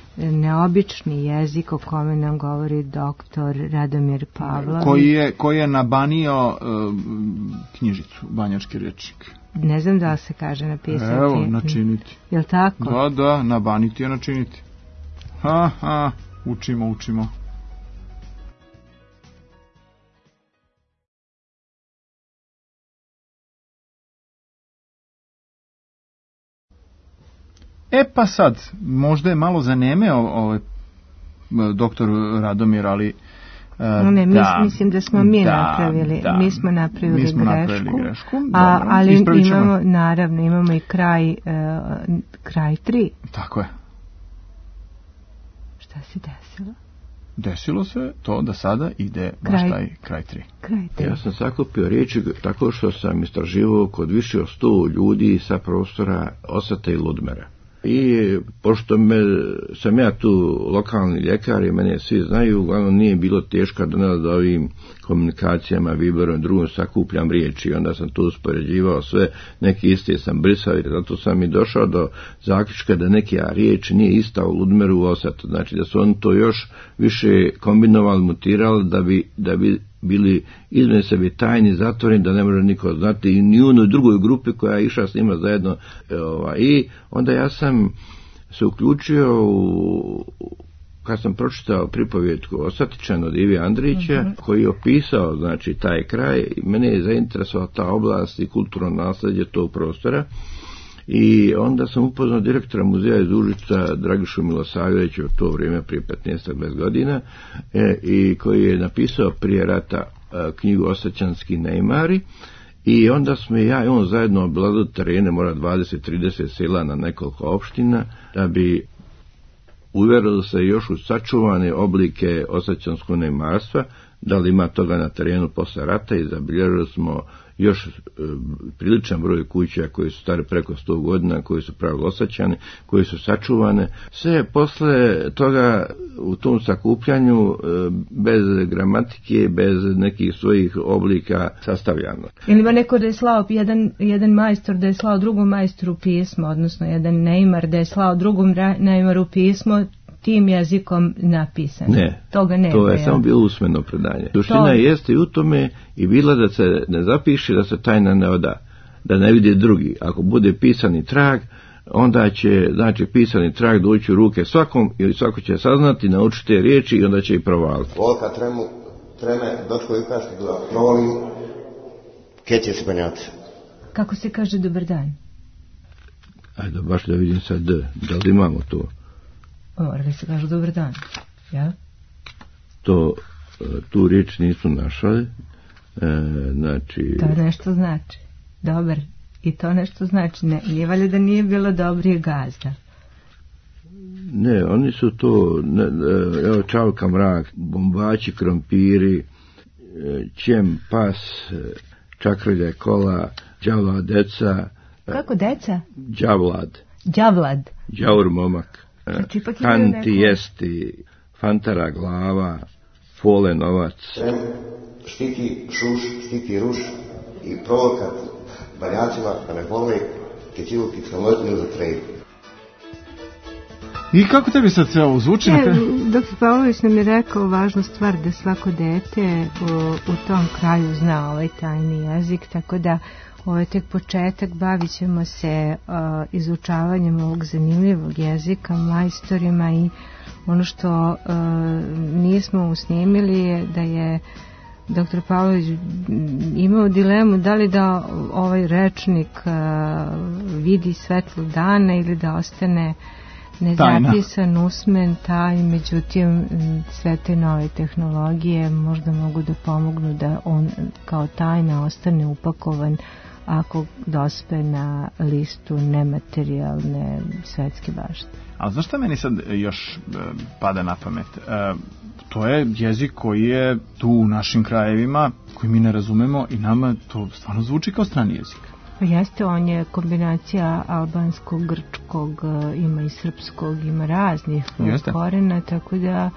neobični jezik o kome nam govori doktor Radomir Pavlović. Koji je, koji je nabanio uh, knjižicu, banjački rečnik. Ne znam da li se kaže napisati. Evo, načiniti. Jel tako? Da, da, nabaniti je načiniti. Ha, ha, učimo, učimo. E pa sad, možda je malo zanemeo ovaj doktor Radomir, ali No ne, da, mislim da smo mi da, napravili, da, mi smo napravili mi smo grešku, napravili grešku a, dobro, ali imamo, naravno, imamo i kraj, uh, kraj tri. Tako je. Šta se desilo? Desilo se to da sada ide baš kraj, taj kraj tri. Kraj tri. Ja sam sakupio riječi tako što sam istraživao kod više od sto ljudi sa prostora Osata i Ludmera. I pošto me, sam ja tu lokalni ljekar i mene svi znaju, uglavnom nije bilo teško da nad ovim komunikacijama, Viberom, drugom sakupljam riječi. Onda sam tu uspoređivao sve, neke iste sam brisao i zato sam i došao do zaključka da neke riječi nije ista u Ludmeru u Osatu. Znači da su oni to još više kombinovali, mutirali da bi, da bi bili između sebi tajni, zatvoreni, da ne može niko znati i ni u onoj drugoj grupi koja je išla s njima zajedno. I onda ja sam se uključio u, kad sam pročitao pripovjetku Osatičan od Ive Andrića, mm-hmm. koji je opisao znači taj kraj, mene je zainteresovala ta oblast i kulturno nasljeđe tog prostora. I onda sam upoznao direktora muzeja iz Užica, Dragišu Milosavljevića, u to vrijeme prije petnaest dvadeset godina, e, i koji je napisao prije rata e, knjigu Osatičanski neimari. I onda smo ja i on zajedno obilazili terene, mora dvadeset trideset sela na nekoliko opština, da bi uvjerili se još u sačuvane oblike osatičanskog neimarstva, da li ima toga na terenu posle rata i zabilježili smo još e, priličan broj kuća koji su stari preko sto godina, koji su pravo osačane, koji su sačuvane. Sve je posle toga u tom sakupljanju e, bez gramatike, bez nekih svojih oblika sastavljano. Ili ima neko da je slao, jedan, jedan majstor da je slao drugom majstoru pismo, odnosno jedan neimar da je slao drugom neimaru pismo, tim jezikom napisano. Ne, toga nema, to je ja. Samo bilo usmeno predanje. Suština to... jeste i u tome i bila da se ne zapiše, da se tajna ne oda, da ne vidi drugi. Ako bude pisani trag, onda će, znači, pisani trag doći u ruke svakom ili svako će saznati, naučiti te riječi i onda će i provaliti. Volka tremu, treme, došlo i kaške da provalim, keće se banjati. Kako se kaže dobar dan? Ajde, baš da vidim sad D, da li imamo to? Mora da se kaže dobar dan, ja? To, tu riječ nisu našali, e, znači... To nešto znači, dobar, i to nešto znači, ne, nije valjda da nije bilo dobrije gazda. Ne, oni su to, ne, evo čavka mrak, bombači, krompiri, ćem, pas, čakrlje, kola, đavla deca. Kako deca? Đavlad. Đavlad. Đaur momak. Znači, kanti neko... jesti, fantara glava, fole novac. Trem, štiti šuš, štiti ruš i provokat banjacima, a ne pole, kećivu kiksomotnju za treju. I kako tebi sad sve ovo zvuči? Ne, doktor Pavlović nam je rekao važnu stvar da svako dete u, u tom kraju zna ovaj tajni jezik, tako da ovo je tek početak, bavit ćemo se uh, izučavanjem ovog zanimljivog jezika, majstorima, i ono što uh, nismo usnimili je da je doktor Pavlović imao dilemu da li da ovaj rečnik uh, vidi svetlo dana ili da ostane nezapisan, usmen, taj, međutim sve te nove tehnologije možda mogu da pomognu da on kao tajna ostane upakovan ako dospe na listu nematerijalne svetske baštine. A znaš šta meni sad još e, pada na pamet? E, to je jezik koji je tu u našim krajevima, koji mi ne razumemo i nama to stvarno zvuči kao strani jezik. Pa jeste, on je kombinacija albanskog, grčkog, ima i srpskog, ima raznih jeste. korena, tako da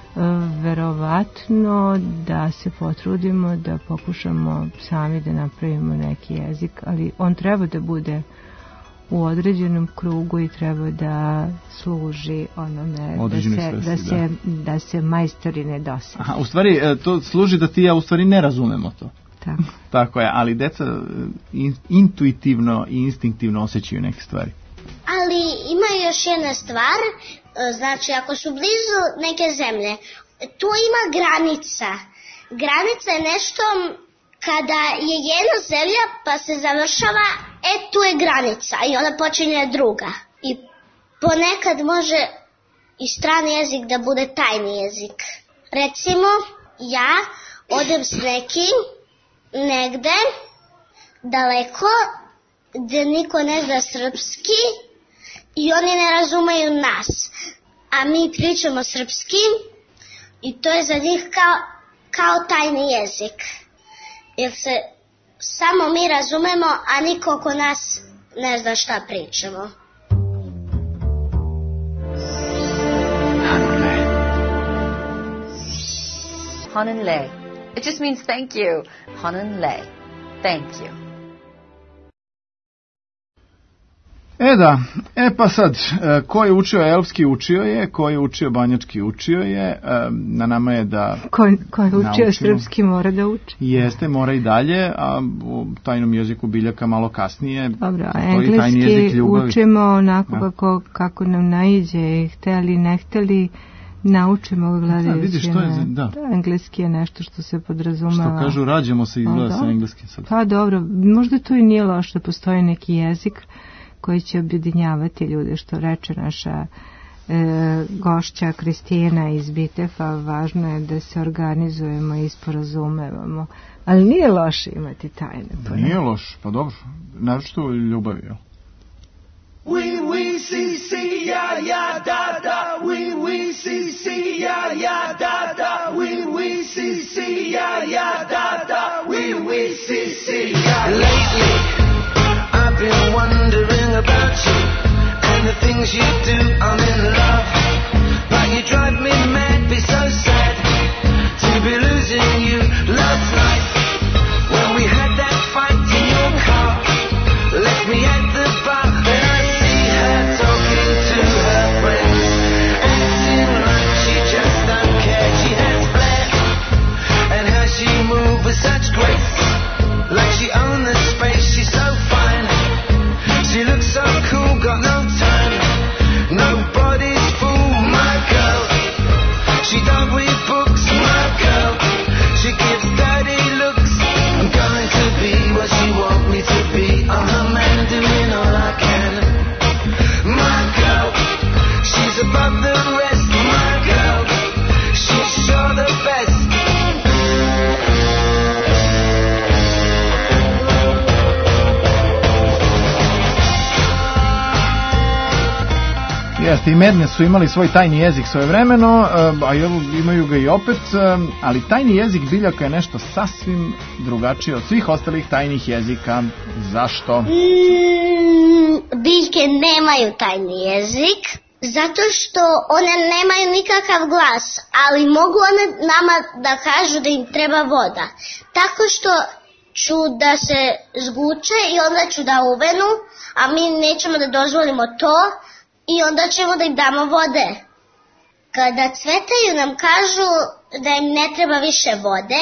verovatno da se potrudimo da pokušamo sami da napravimo neki jezik, ali on treba da bude u određenom krugu i treba da služi onome da se, svesti, da, se, da. da se majstori ne dosade. Aha, u stvari to služi da ti ja u stvari ne razumemo to. Tako. Tako je, ali deca in, intuitivno i instinktivno osjećaju neke stvari. Ali ima još jedna stvar, znači ako su blizu neke zemlje, tu ima granica. Granica je nešto kada je jedna zemlja pa se završava, e tu je granica i onda počinje druga. I ponekad može i strani jezik da bude tajni jezik. Recimo, ja odem s nekim negde daleko gde niko ne zna srpski i oni ne razumeju nas, a mi pričamo srpski i to je za njih kao, kao tajni jezik, jer se samo mi razumemo, a niko oko nas ne zna šta pričamo. Hanunle. It just means thank you. Hanunle. Thank you. E da, e pa sad, ko je učio elfski učio je, ko je učio banjački učio je, na nama je da Ko, ko je učio naučimo. Srpski mora da uči. Jeste, mora i dalje, a u tajnom jeziku biljaka malo kasnije. Dobro, a engleski učimo onako ja. kako, kako nam naiđe, hteli, ne hteli, naučimo gledajući. Da, vidiš, to je, da. Engleski je nešto što se podrazumeva. Što kažu, rađamo se izgleda sa engleskim sad. Pa dobro, možda to i nije loše da postoji neki jezik koji će objedinjavati ljude, što reče naša e, gošća Kristina iz Bitefa, važno je da se organizujemo i sporazumevamo. Ali nije loše imati tajne. Pa nije loše, pa dobro. Naravno u ljubavi, jel? We, we, si, si, ja, ja, da, da. We, we, si, si, ja, ja, da, da. We, we, si, si, see, see. Lately, I've been wondering about you and the things you do. I'm in love, but you drive me mad. Be so sad to be losing you. Last night, when we had that fight in your car, left me at the bar. Then I see her talking to her friends, acting like she just don't care. She has flair, and how she moves with such grace, like she owned the space. She's so fine, she looks so cool, got no time. Nobody's fool, my girl. She don't read books, my girl. She gives dirty looks. I'm going to be what she want me to be. I'm her man doing all I can. My girl, she's above the rest, my girl. She's sure the best. Jeste, i Madness su imali svoj tajni jezik svojevremeno, a imaju ga i opet, ali tajni jezik biljaka je nešto sasvim drugačije od svih ostalih tajnih jezika. Zašto? Mm, biljke nemaju tajni jezik, zato što one nemaju nikakav glas, ali mogu one nama da kažu da im treba voda. Tako što ću da se zguče i onda ću da uvenu, a mi nećemo da dozvolimo to, i onda ćemo da im damo vode. Kada cvetaju nam kažu da im ne treba više vode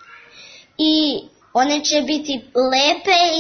i one će biti lepe i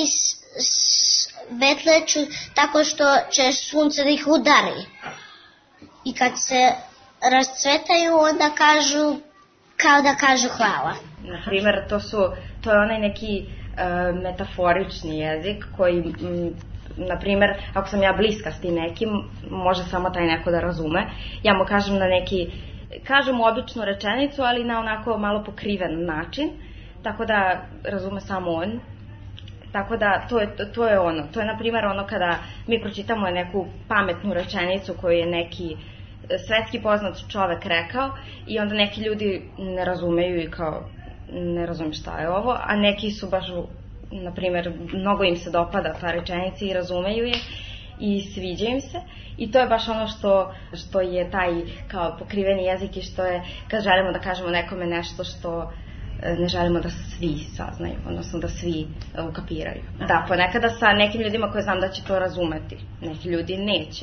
svetle tako što će sunce da ih udari. I kad se rascvetaju onda kažu kao da kažu hvala. Na primjer, to, su, to je onaj neki uh, metaforični jezik koji... M, na primjer, ako sam ja bliska s tim nekim, može samo taj neko da razume. Ja mu kažem na neki, kažem mu običnu rečenicu, ali na onako malo pokriven način, tako da razume samo on. Tako da to je, to je ono, to je na primjer ono kada mi pročitamo neku pametnu rečenicu koju je neki svetski poznat čovek rekao i onda neki ljudi ne razumeju i kao ne razumem šta je ovo, a neki su baš na primjer, mnogo im se dopada ta rečenica i razumeju je i sviđa im se i to je baš ono što, što je taj kao pokriveni jezik i što je kad želimo da kažemo nekome nešto što ne želimo da svi saznaju, odnosno da svi ukapiraju. Da, ponekada sa nekim ljudima koje znam da će to razumeti, neki ljudi neće.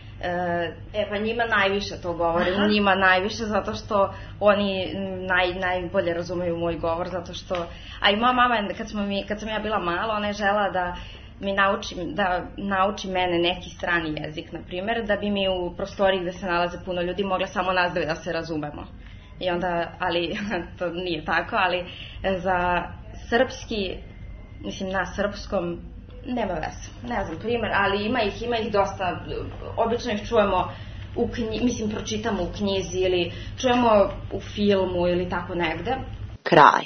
E pa njima najviše to govorim, Aha. njima najviše zato što oni naj, najbolje razumeju moj govor, zato što, a i moja mama kad, smo mi, kad sam ja bila mala, ona je žela da mi nauči, da nauči mene neki strani jezik, na primjer, da bi mi u prostoriji gde se nalaze puno ljudi mogla samo nas dve da se razumemo. I onda, ali to nije tako, ali za srpski, mislim na srpskom, nema veze, ne znam primjer, ali ima ih, ima ih dosta, obično ih čujemo, u knji, mislim pročitamo u knjizi ili čujemo u filmu ili tako negde. Kraj.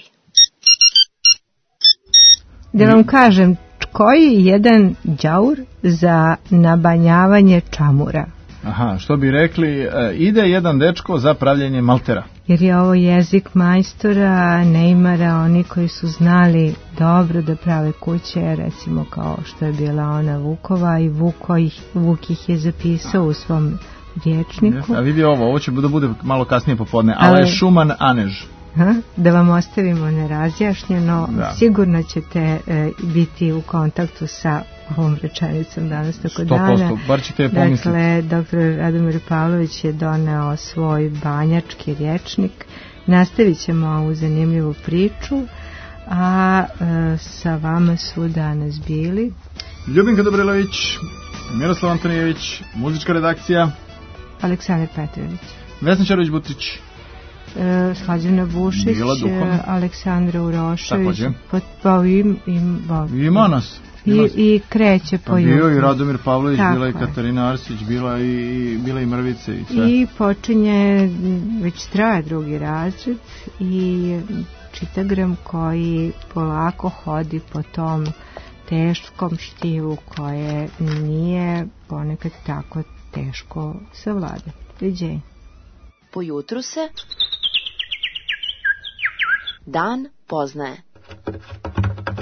Da vam kažem, koji je jedan đaur za nabanjavanje čamura? Aha, što bi rekli, e, ide jedan dečko za pravljenje maltera. Jer je ovo jezik majstora, Neymara, oni koji su znali dobro da prave kuće, recimo kao što je bila ona Vukova i Vuko ih, Vuk ih je zapisao u svom rječniku. A vidi ovo, ovo će da bude malo kasnije popodne, ali je Šuman Anež. Ha? Da vam ostavimo nerazjašnjeno, da. Sigurno ćete e, biti u kontaktu sa ovom rečenicom danas tako dana. sto posto, bar ćete je pomisliti. Dakle, doktor Radomir Pavlović je doneo svoj banjački rječnik. Nastavit ćemo ovu zanimljivu priču, a e, sa vama su danas bili Ljubinka Dobrailović, Miroslav Antonijević, muzička redakcija Aleksandar Petrović, Vesna Čarović-Butrić, E, Slađana Bušić, Aleksandra Urošević, pa, pa im, im, ba, ima nas. I, i kreće po jugu. Bio i Radomir Pavlović, tako bila i Katarina Arsić, bila i, bila i Mrvice i sve. I počinje, već traje drugi razred i čitagram koji polako hodi po tom teškom štivu koje nije ponekad tako teško savlada. Viđenje. Po jutru se dan poznaje.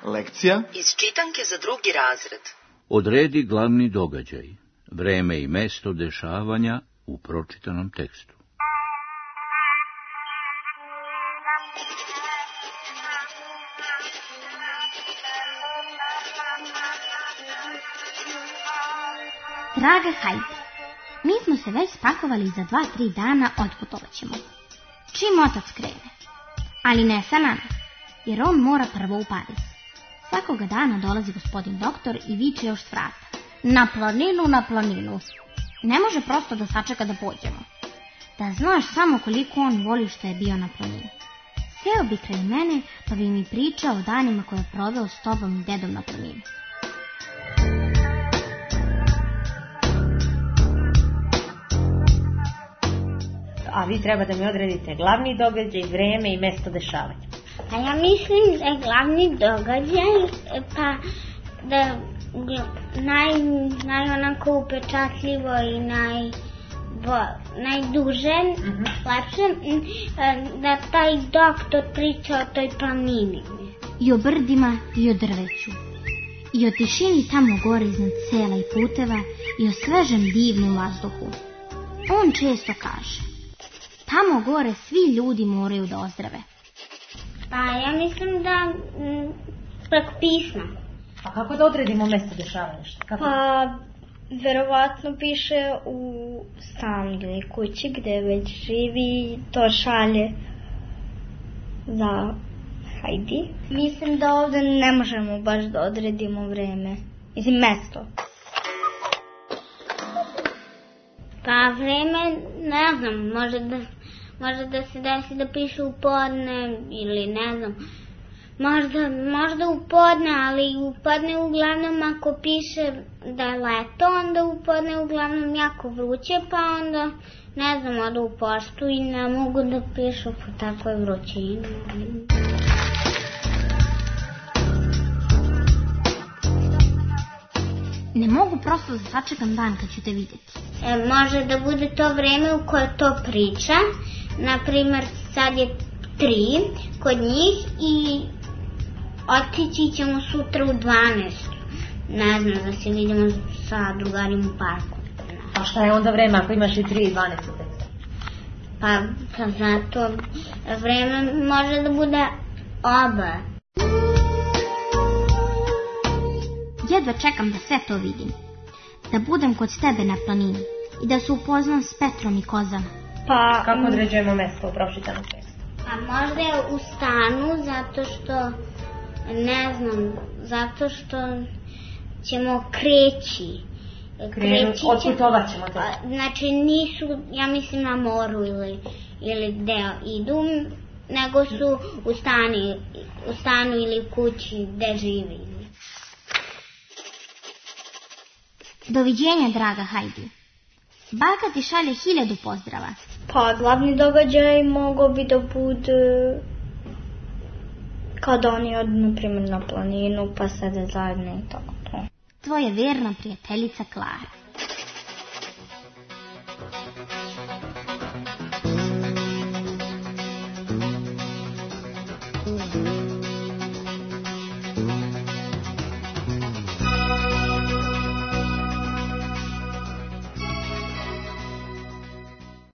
Lekcija iz čitanke za drugi razred. Odredi glavni događaj, vreme i mesto dešavanja u pročitanom tekstu. Draga Hajdi, mi smo se već spakovali za dva, tri dana, otputovat ćemo. Čim otac krene. Ali ne sa nama, jer on mora prvo u Pariz. Svakoga dana dolazi gospodin doktor i viče još s vrata. Na planinu, na planinu. Ne može prosto da sačeka da pođemo. Da znaš samo koliko on voli što je bio na planini. Seo bi kraj mene pa bi mi pričao o danima koje je proveo s tobom i dedom na planini. A vi treba da mi odredite glavni događaj, vreme i mesto dešavanja. A ja mislim da je glavni događaj, pa da naj, naj onako upečatljivo i naj, bo, najduže, mm-hmm. lepše, da taj doktor priča o toj planini. I o brdima i o drveću. I o tišini tamo gore iznad sela i puteva i o svežem divnom vazduhu. On često kaže: tamo gore svi ljudi moraju da ozdrave. Pa ja mislim da m, preko pisma. A kako da odredimo mesto dešavanja? Kako? Pa verovatno piše u stanu ili kući gde već živi, to šalje za Hajdi. Mislim da ovde ne možemo baš da odredimo vreme. Mislim, mesto. Pa vreme, ne znam, može da, može da se desi da piše u podne ili ne znam. Možda, možda u podne, ali u podne uglavnom ako piše da je leto, onda u podne uglavnom jako vruće, pa onda ne znam, odu u poštu i ne mogu da pišu po takvoj vrućini. Ne mogu prosto da sačekam dan kad ću te vidjeti. E, može da bude to vreme u koje to priča. Naprimer, sad je tri kod njih i otići ćemo sutra u dvanaest. Ne znam, da se vidimo sa drugarima u parku. A šta je onda vreme ako imaš i tri i dvanaest? Pa, pa zato vreme može da bude oba. Jedva čekam da sve to vidim. Da budem kod tebe na planini i da se upoznam s Petrom i kozama. Pa, kako određujemo mesto u pročitanom tekstu? Pa možda je u stanu, zato što, ne znam, zato što ćemo kreći. Kreći Otputovat ćemo te. Znači nisu, ja mislim, na moru ili, ili gde idu, nego su u, stani, u stanu ili u kući gde živi. Doviđenja, draga Hajdi. Baka ti šalje hiljadu pozdrava. Pa glavni događaj mogao bi da bude kad oni odu, na primjer, na planinu, pa sede zajedno i tako to. Tvoja verna prijateljica Klara.